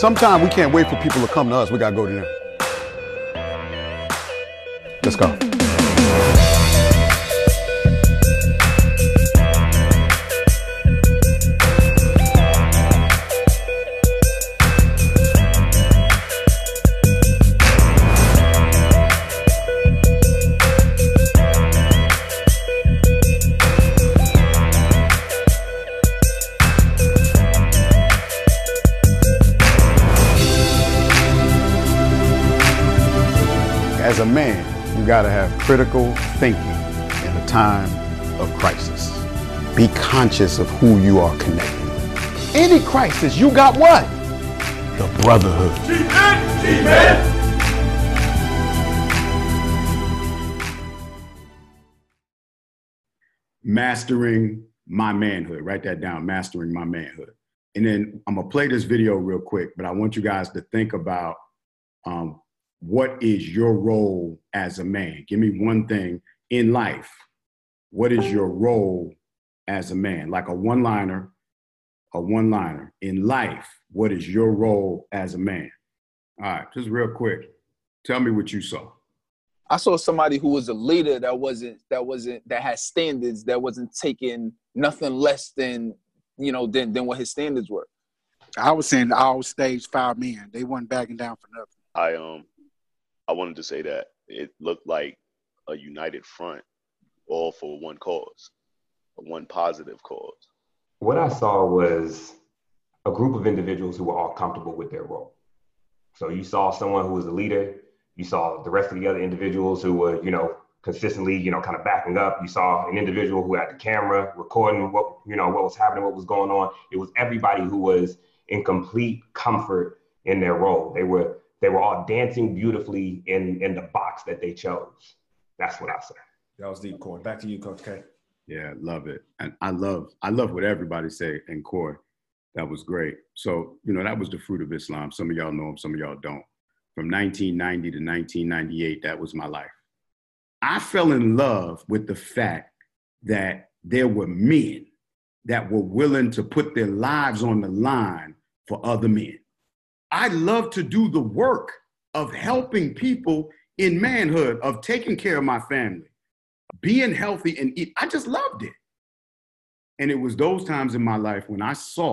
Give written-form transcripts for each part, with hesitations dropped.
Sometimes we can't wait for people to come to us. We got to go to them. Let's go. As a man, you gotta have critical thinking in a time of crisis. Be conscious of who you are connected with. Any crisis, you got what? The brotherhood. Mastering my manhood. Write that down, mastering my manhood. And then I'm gonna play this video real quick, but I want you guys to think about what is your role as a man? Give me one thing in life. What is your role as a man? Like a one-liner in life. What is your role as a man? All right, just real quick. Tell me what you saw. I saw somebody who was a leader that had standards, that wasn't taking nothing less than, than what his standards were. I was saying all stage 5 men. They weren't backing down for nothing. I wanted to say that it looked like a united front, all for one cause, one positive cause. What I saw was a group of individuals who were all comfortable with their role. So you saw someone who was a leader. You saw the rest of the other individuals who were, consistently, kind of backing up. You saw an individual who had the camera recording what was happening, what was going on. It was everybody who was in complete comfort in their role. They were all dancing beautifully in the box that they chose. That's what I said. That was deep, Corey. Back to you, Coach K. Yeah, love it. And I love what everybody say in Corey. That was great. So, that was the fruit of Islam. Some of y'all know him, some of y'all don't. From 1990 to 1998, that was my life. I fell in love with the fact that there were men that were willing to put their lives on the line for other men. I love to do the work of helping people in manhood, of taking care of my family, being healthy and eat. I just loved it. And it was those times in my life when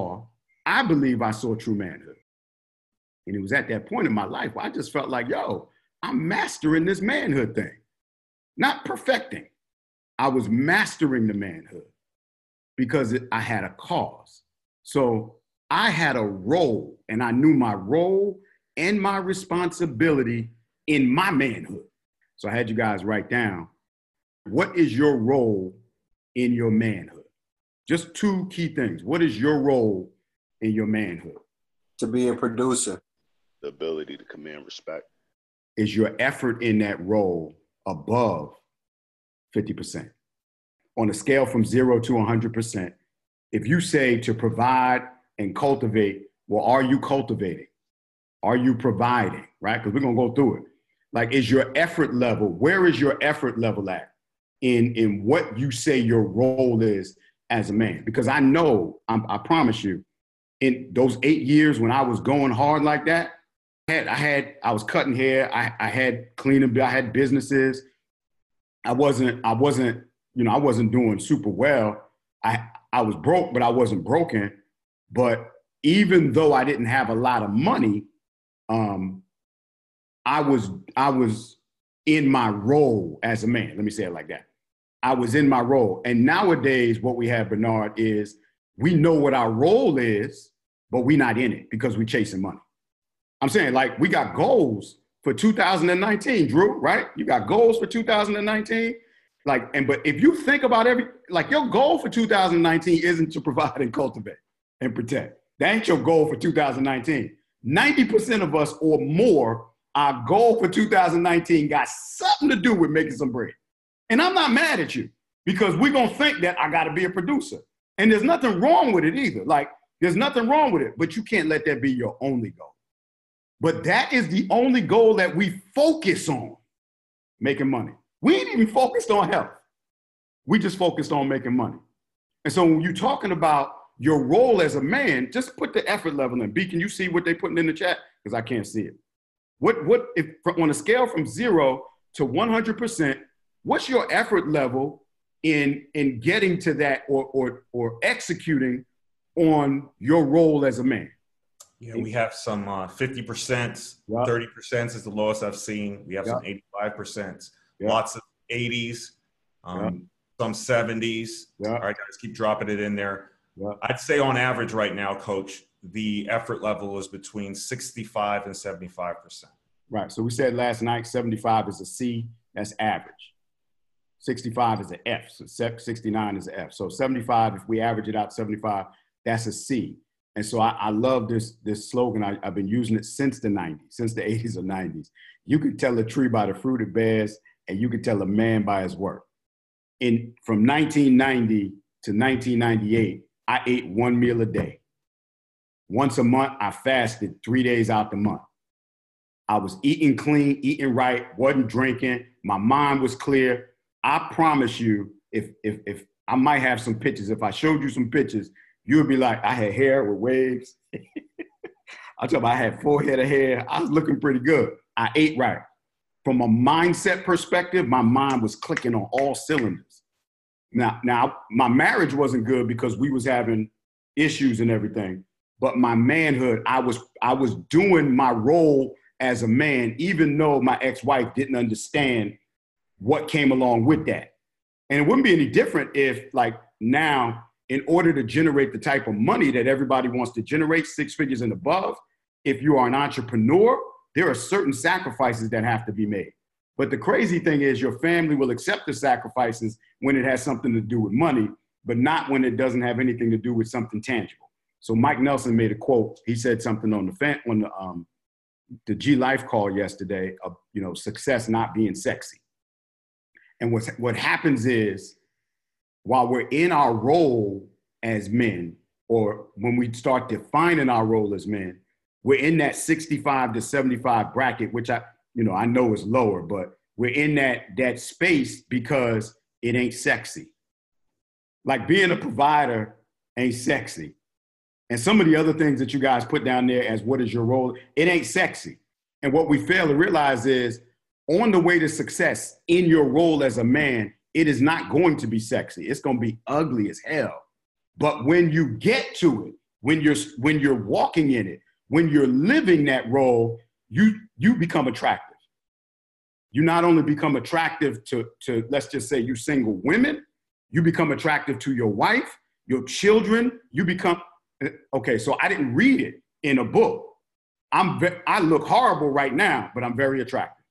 I believe I saw true manhood. And it was at that point in my life where I just felt like, I'm mastering this manhood thing. Not perfecting. I was mastering the manhood because I had a cause. So I had a role, and I knew my role and my responsibility in my manhood. So I had you guys write down, what is your role in your manhood? Just 2 key things. What is your role in your manhood? To be a producer. The ability to command respect. Is your effort in that role above 50%? On a scale from 0 to 100%, if you say to provide and cultivate, well, are you cultivating? Are you providing, right? Because we're going to go through it. Like, is your effort level, where is your effort level at in what you say your role is as a man? Because I know, I promise you, in those 8 years when I was going hard like that, I was cutting hair, I had cleaning, I had businesses. I wasn't doing super well. I was broke, but I wasn't broken. But even though I didn't have a lot of money, I was in my role as a man. Let me say it like that. I was in my role. And nowadays, what we have, Bernard, is we know what our role is, but we're not in it because we're chasing money. I'm saying, like, we got goals for 2019, Drew, right? You got goals for 2019. But if you think about your goal for 2019 isn't to provide and cultivate and protect. That ain't your goal for 2019. 90% of us or more, our goal for 2019 got something to do with making some bread. And I'm not mad at you because we're going to think that I got to be a producer. And there's nothing wrong with it either. Like, there's nothing wrong with it, but you can't let that be your only goal. But that is the only goal that we focus on, making money. We ain't even focused on health. We just focused on making money. And so when you're talking about your role as a man, just put the effort level in. B, can you see what they're putting in the chat? Because I can't see it. What if on a scale from 0 to 100%, what's your effort level in getting to that or executing on your role as a man? Yeah, we have some 50%, 30% is the lowest I've seen. We have some 85%, lots of 80s, some 70s. All right, guys, keep dropping it in there. I'd say on average right now, Coach, the effort level is between 65 and 75%. Right. So we said last night 75 is a C. That's average. 65 is an F. So 69 is an F. So 75, if we average it out 75, that's a C. And so I love this slogan. I've been using it since the 90s, since the 80s or 90s. You can tell a tree by the fruit it bears, and you can tell a man by his work. From 1990 to 1998, I ate one meal a day. Once a month, I fasted 3 days out the month. I was eating clean, eating right, wasn't drinking. My mind was clear. I promise you, if I might have some pictures. If I showed you some pictures, you would be like, I had hair with waves. I told you I had 4 head of hair. I was looking pretty good. I ate right. From a mindset perspective, my mind was clicking on all cylinders. Now my marriage wasn't good because we was having issues and everything. But my manhood, I was doing my role as a man, even though my ex-wife didn't understand what came along with that. And it wouldn't be any different if, like, now, in order to generate the type of money that everybody wants to generate, 6 figures and above, if you are an entrepreneur, there are certain sacrifices that have to be made. But the crazy thing is your family will accept the sacrifices when it has something to do with money, but not when it doesn't have anything to do with something tangible. So Mike Nelson made a quote. He said something on the G Life call yesterday of, success not being sexy. And what happens is, while we're in our role as men, or when we start defining our role as men, we're in that 65 to 75 bracket, which I know is lower, but we're in that space because it ain't sexy. Like being a provider ain't sexy. And some of the other things that you guys put down there as what is your role, it ain't sexy. And what we fail to realize is on the way to success in your role as a man, it is not going to be sexy. It's going to be ugly as hell. But when you get to it, when you're walking in it, when you're living that role, you become attractive. You not only become attractive to let's just say you single women, you become attractive to your wife, your children, you become, okay, so I didn't read it in a book. I look horrible right now, but I'm very attractive.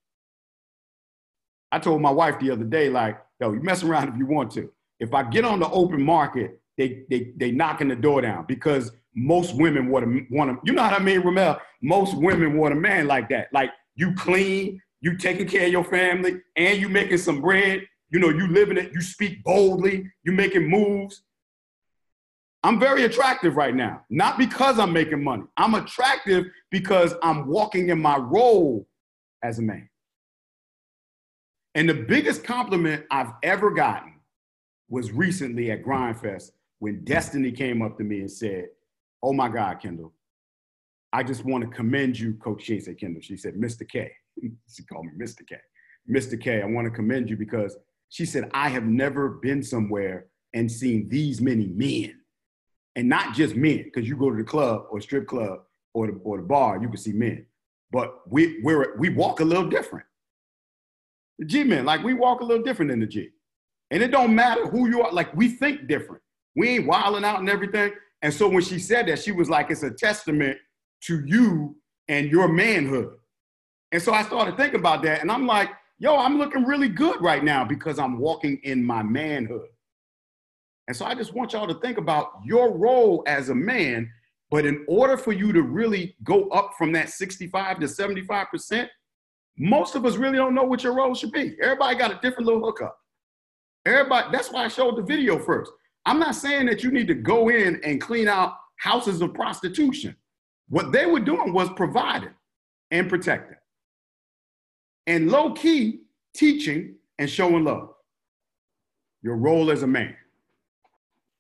I told my wife the other day, like, yo, you mess around if you want to. If I get on the open market, they knocking the door down because most women want to, you know what I mean, Ramel? Most women want a man like that. Like, you clean, you taking care of your family, and you making some bread. You living it, you speak boldly, you making moves. I'm very attractive right now, not because I'm making money. I'm attractive because I'm walking in my role as a man. And the biggest compliment I've ever gotten was recently at Grindfest when Destiny came up to me and said, oh my God, Kendall, I just want to commend you, Coach. She didn't say Kendall, she said Mr. K. She called me Mr. K. Mr. K, I want to commend you because she said, I have never been somewhere and seen these many men. And not just men, because you go to the club or strip club or the bar, you can see men. But we walk a little different. The G men, like, we walk a little different than the G. And it don't matter who you are, like, we think different. We ain't wilding out and everything. And so when she said that, she was like, it's a testament to you and your manhood. And so I started thinking about that, and I'm like, yo, I'm looking really good right now because I'm walking in my manhood. And so I just want y'all to think about your role as a man, but in order for you to really go up from that 65 to 75%, most of us really don't know what your role should be. Everybody got a different little hookup. That's why I showed the video first. I'm not saying that you need to go in and clean out houses of prostitution. What they were doing was providing and protecting. And low-key teaching and showing love. Your role as a man.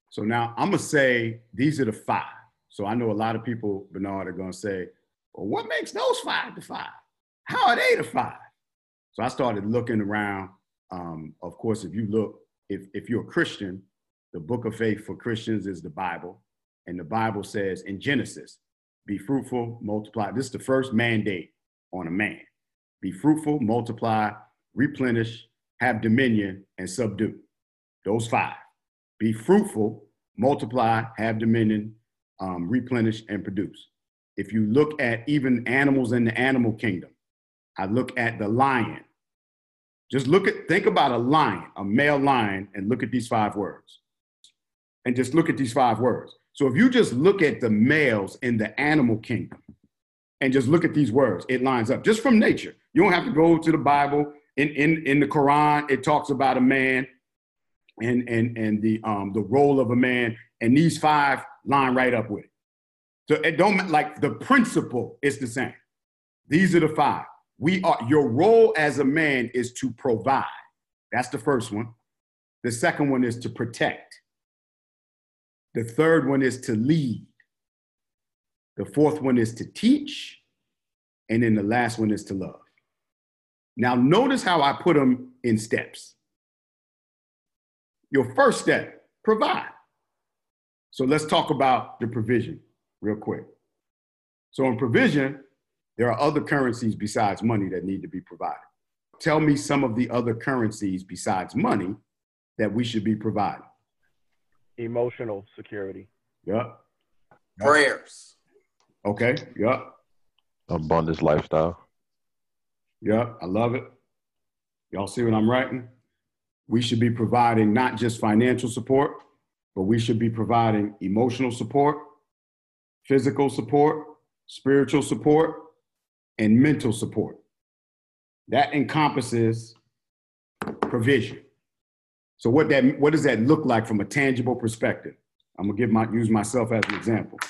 So now I'm going to say these are the 5. So I know a lot of people, Bernard, are going to say, well, what makes those 5 the 5? How are they the 5? So I started looking around. Of course, if you look, if you're a Christian, the book of faith for Christians is the Bible. And the Bible says in Genesis, be fruitful, multiply. This is the first mandate on a man. Be fruitful, multiply, replenish, have dominion, and subdue. Those 5. Be fruitful, multiply, have dominion, replenish, and produce. If you look at even animals in the animal kingdom, I look at the lion. Just think about a lion, a male lion, and look at these 5 words. And just look at these 5 words. So if you just look at the males in the animal kingdom and just look at these words, it lines up just from nature. You don't have to go to the Bible. In the Quran, it talks about a man and the role of a man, and these 5 line right up with it. So it don't, like, the principle is the same. These are the 5. Your role as a man is to provide. That's the first one. The second one is to protect. The third one is to lead. The fourth one is to teach. And then the last one is to love. Now, notice how I put them in steps. Your first step, provide. So let's talk about the provision real quick. So in provision, there are other currencies besides money that need to be provided. Tell me some of the other currencies besides money that we should be providing. Emotional security. Yep. Prayers. Okay. Yep. Abundance lifestyle. Yep. I love it. Y'all see what I'm writing? We should be providing not just financial support, but we should be providing emotional support, physical support, spiritual support, and mental support. That encompasses provision. So what does that look like from a tangible perspective? I'm gonna use myself as an example.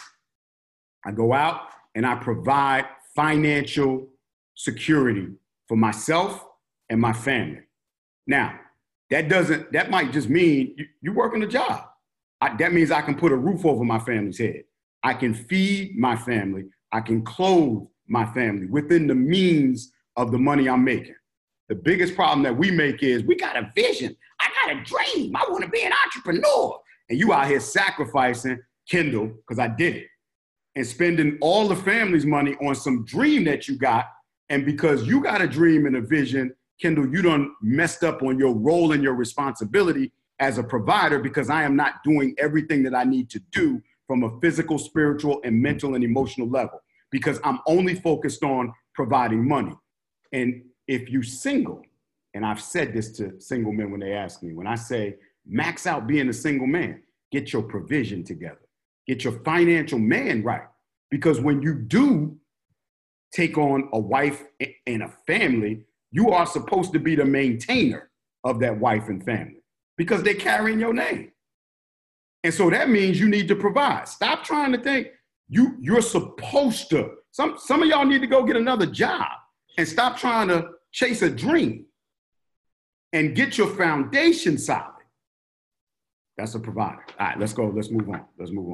I go out and I provide financial security for myself and my family. Now, that might just mean you working a job. That means I can put a roof over my family's head. I can feed my family. I can clothe my family within the means of the money I'm making. The biggest problem that we make is we got a vision. I got a dream. I want to be an entrepreneur. And you out here sacrificing, Kendall, because I did it, and spending all the family's money on some dream that you got. And because you got a dream and a vision, Kendall, you done messed up on your role and your responsibility as a provider, because I am not doing everything that I need to do from a physical, spiritual, and mental and emotional level, because I'm only focused on providing money. And if you single, and I've said this to single men when they ask me, when I say max out being a single man, get your provision together, get your financial man right. Because when you do take on a wife and a family, you are supposed to be the maintainer of that wife and family, because they're carrying your name. And so that means you need to provide. Stop trying to think you're supposed to. Some of y'all need to go get another job and stop trying to chase a dream and get your foundation solid. That's a provider. All right, let's go. Let's move on.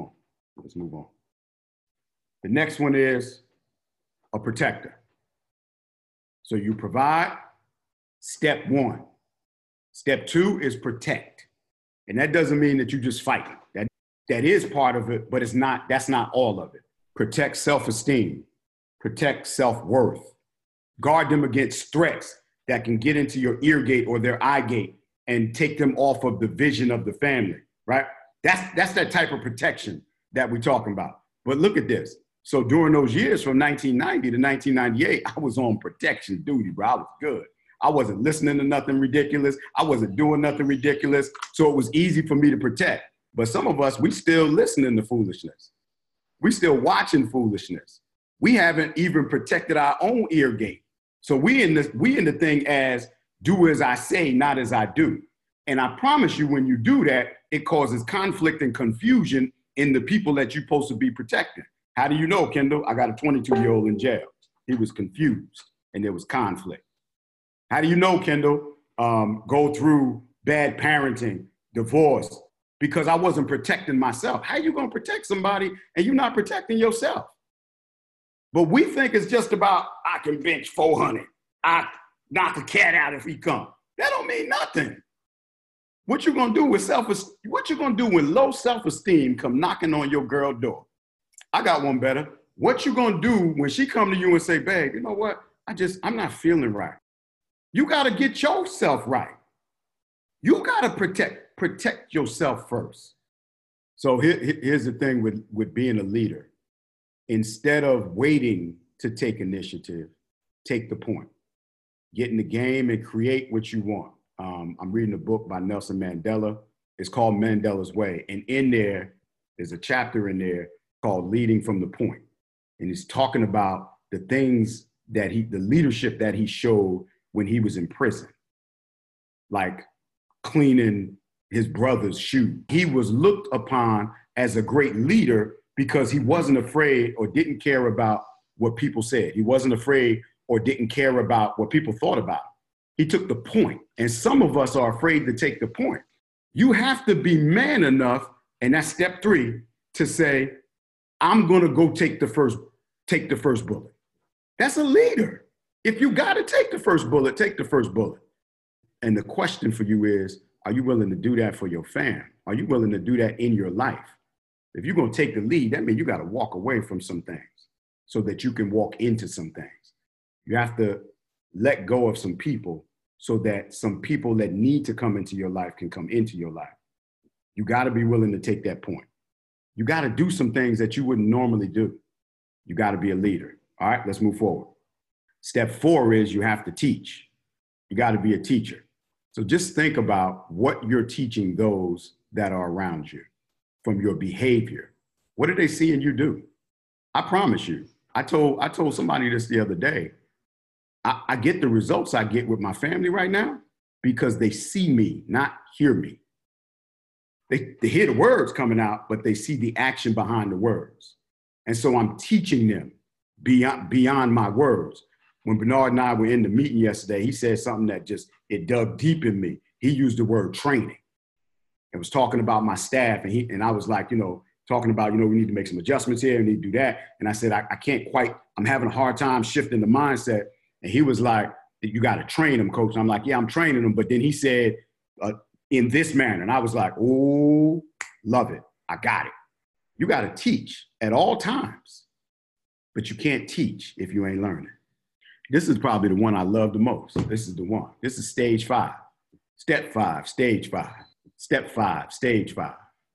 The next one is a protector. So you provide, step 1. Step 2 is protect. And that doesn't mean that you just fight. That is part of it, but that's not all of it. Protect self-esteem, protect self-worth. Guard them against threats that can get into your ear gate or their eye gate and take them off of the vision of the family, right? That's that type of protection that we're talking about. But look at this. So during those years from 1990 to 1998, I was on protection duty, bro. I was good. I wasn't listening to nothing ridiculous. I wasn't doing nothing ridiculous. So it was easy for me to protect. But some of us, we still listening to foolishness. We still watching foolishness. We haven't even protected our own ear gate. So we in the thing as do as I say, not as I do. And I promise you, when you do that, it causes conflict and confusion in the people that you're supposed to be protecting. How do you know, Kendall? I got a 22-year-old in jail. He was confused and there was conflict. How do you know, Kendall? Go through bad parenting, divorce, because I wasn't protecting myself. How you going to protect somebody and you're not protecting yourself? But we think it's just about, I can bench 400. I knock a cat out if he come. That don't mean nothing. What you going to do with what you going to do when low self-esteem come knocking on your girl door? I got one better. What you going to do when she come to you and say, babe, you know what? I'm not feeling right. You got to get yourself right. You got to protect yourself first. So here's the thing with being a leader. Instead of waiting to take initiative, take the point. Get in the game and create what you want. I'm reading a book by Nelson Mandela. It's called Mandela's Way. And in there's a chapter in there called Leading from the Point. And he's talking about the things the leadership that he showed when he was in prison, like cleaning his brother's shoe. He was looked upon as a great leader because he wasn't afraid or didn't care about what people said. He wasn't afraid or didn't care about what people thought about him. He took the point. And some of us are afraid to take the point. You have to be man enough, and that's step 3, to say, I'm gonna go take the first bullet. That's a leader. If you gotta take the first bullet, take the first bullet. And the question for you is, are you willing to do that for your fam? Are you willing to do that in your life? If you're gonna take the lead, that means you gotta walk away from some things so that you can walk into some things. You have to let go of some people so that some people that need to come into your life can come into your life. You gotta be willing to take that point. You gotta do some things that you wouldn't normally do. You gotta be a leader. All right, let's move forward. Step 4 is you have to teach. You gotta be a teacher. So just think about what you're teaching those that are around you from your behavior. What are they seeing you do? I promise you, I told somebody this the other day. I get the results I get with my family right now because they see me, not hear me. They hear the words coming out, but they see the action behind the words. And so I'm teaching them beyond my words. When Bernard and I were in the meeting yesterday, he said something that it dug deep in me. He used the word training. It was talking about my staff, and I was like, talking about, we need to make some adjustments here, we need to do that. And I said, I can't quite, I'm having a hard time shifting the mindset. And he was like, you got to train them, coach. And I'm like, yeah, I'm training them. But then he said, in this manner. And I was like, oh, love it. I got it. You got to teach at all times, but you can't teach if you ain't learning. This is probably the one I love the most. This is the one. This is stage 5. Step 5, stage 5. Step 5, stage 5.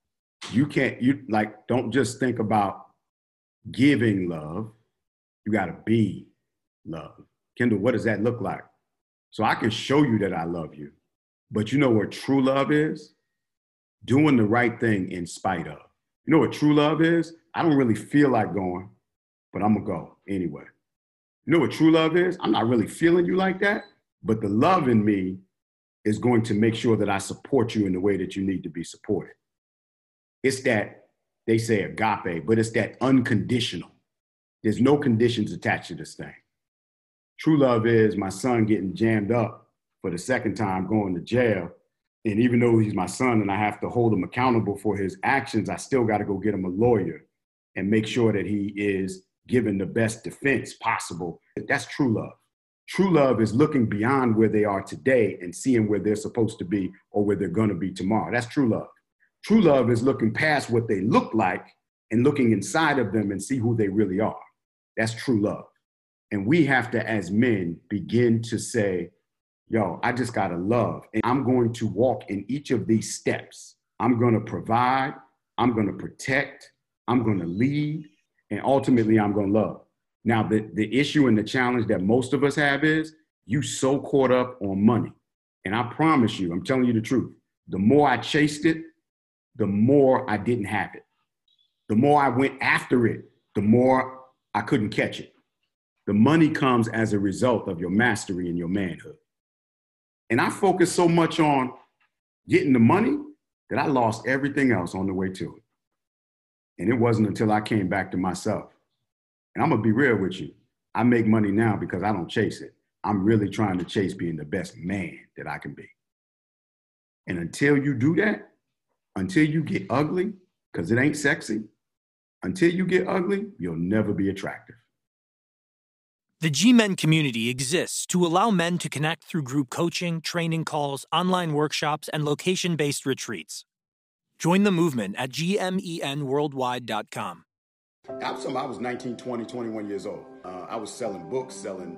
Don't just think about giving love. You got to be love. Kendall, what does that look like? So I can show you that I love you, but you know what true love is? Doing the right thing in spite of. You know what true love is? I don't really feel like going, but I'm gonna go anyway. You know what true love is? I'm not really feeling you like that, but the love in me is going to make sure that I support you in the way that you need to be supported. It's that, they say agape, but it's that unconditional. There's no conditions attached to this thing. True love is my son getting jammed up for the second time going to jail. And even though he's my son and I have to hold him accountable for his actions, I still got to go get him a lawyer and make sure that he is given the best defense possible. That's true love. True love is looking beyond where they are today and seeing where they're supposed to be or where they're going to be tomorrow. That's true love. True love is looking past what they look like and looking inside of them and see who they really are. That's true love. And we have to, as men, begin to say, yo, I just got to love. And I'm going to walk in each of these steps. I'm going to provide. I'm going to protect. I'm going to lead. And ultimately, I'm going to love. Now, the issue and the challenge that most of us have is you so caught up on money. And I promise you, I'm telling you the truth. The more I chased it, the more I didn't have it. The more I went after it, the more I couldn't catch it. The money comes as a result of your mastery and your manhood. And I focused so much on getting the money that I lost everything else on the way to it. And it wasn't until I came back to myself. And I'm gonna be real with you. I make money now because I don't chase it. I'm really trying to chase being the best man that I can be. And until you do that, until you get ugly, because it ain't sexy, until you get ugly, you'll never be attractive. The G-Men community exists to allow men to connect through group coaching, training calls, online workshops, and location-based retreats. Join the movement at gmenworldwide.com. I was 19, 20, 21 years old. I was selling books, selling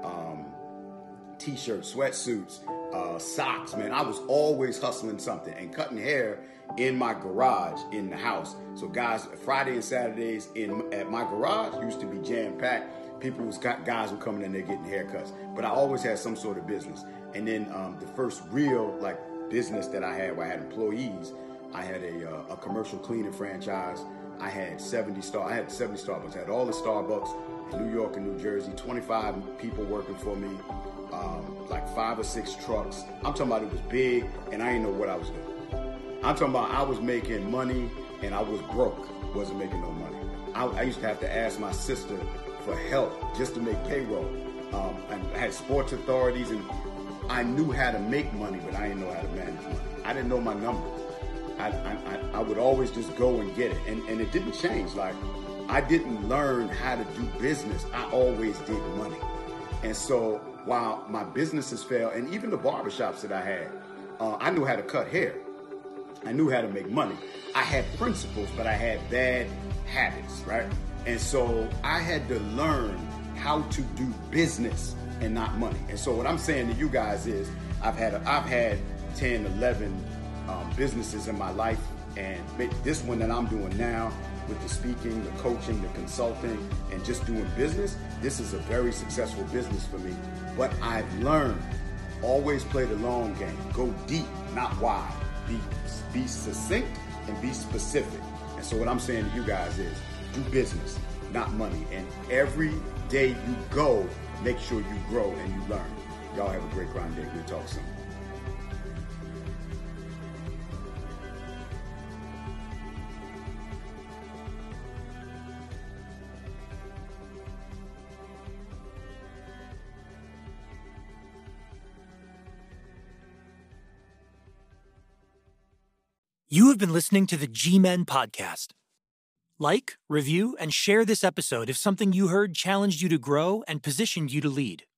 T-shirts, sweatsuits, socks, man. I was always hustling something and cutting hair in my garage in the house. So guys, Friday and Saturdays at my garage used to be jam-packed. Guys were coming in there getting haircuts. But I always had some sort of business. And then the first real business that I had where I had employees, I had a commercial cleaning franchise. I had 70 Starbucks. I had all the Starbucks in New York and New Jersey, 25 people working for me, 5 or 6 trucks. I'm talking about it was big, and I didn't know what I was doing. I'm talking about I was making money, and I was broke, wasn't making no money. I used to have to ask my sister for help just to make payroll. I had sports authorities, and I knew how to make money, but I didn't know how to manage money. I didn't know my numbers. I would always just go and get it. And it didn't change. I didn't learn how to do business. I always did money. And so while my businesses failed, and even the barbershops that I had, I knew how to cut hair. I knew how to make money. I had principles, but I had bad habits, right? And so I had to learn how to do business and not money. And so what I'm saying to you guys is I've had 10, 11 businesses in my life, and this one that I'm doing now with the speaking, the coaching, the consulting, and just doing business, this is a very successful business for me. But I've learned, always play the long game. Go deep, not wide. Be succinct and be specific. And so what I'm saying to you guys is do business, not money. And every day you go, make sure you grow and you learn. Y'all have a great grind day. We'll talk soon. You have been listening to the G-Men podcast. Like, review, and share this episode if something you heard challenged you to grow and positioned you to lead.